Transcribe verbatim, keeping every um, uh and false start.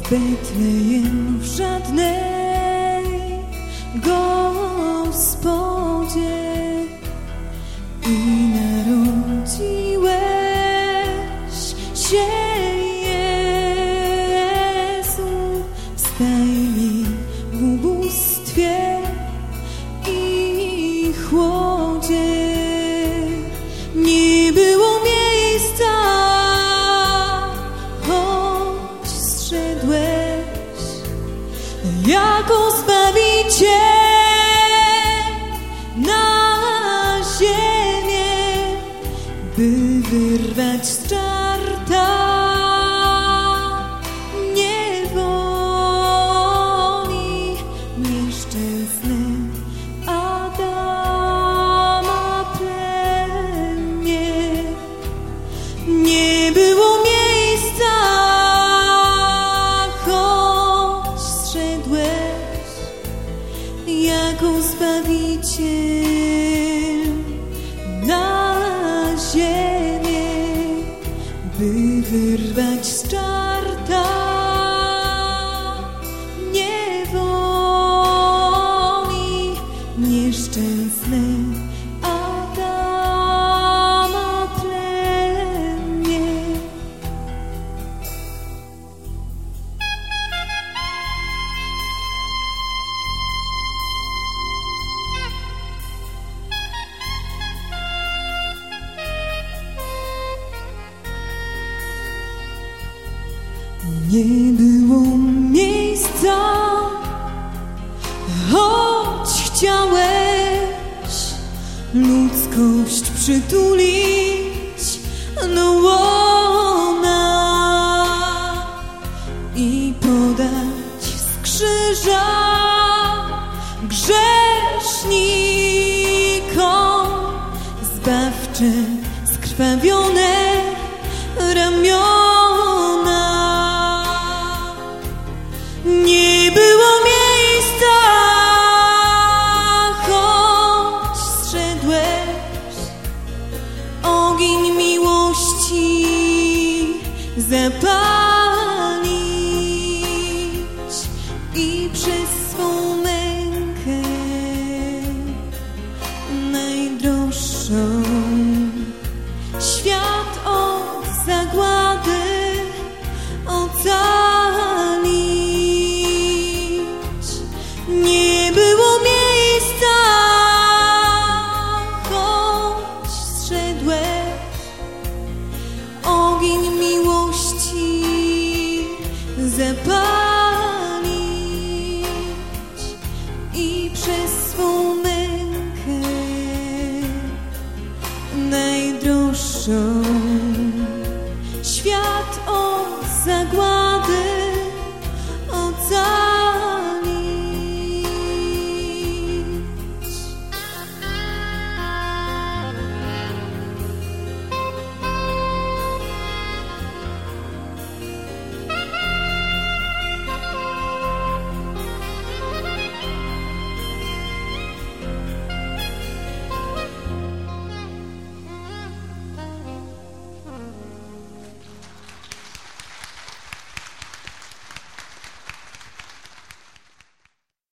Betlejem w żadnej gospodzie i narodziłeś się, Jezu, w stajni, w ubóstwie i chłodzie. Nie było miejsca, choć zszedłeś jako Zbawiciel na ziemię, by wyrwać z czarta niewoli nieszczęsne Adama plemię. Nie było miejsca, choć zszedłeś jako Zbawiciel na ziemię, by wyrwać z czarta niewoli nieszczęsne Adama plemię. Nie było miejsca, choć chciałeś ludzkość przytulić do łona i podać z krzyża grzesznikom zbawcze skrwawione ramiona. Nie było miejsca, choć zszedłeś ogień miłości zapalić i przez swą mękę najdroższą świat od zagłady ocalić. Nie było miejsca, choć zszedłeś ogień miłości zapalić i przez swą mękę najdroższą świat od zagłady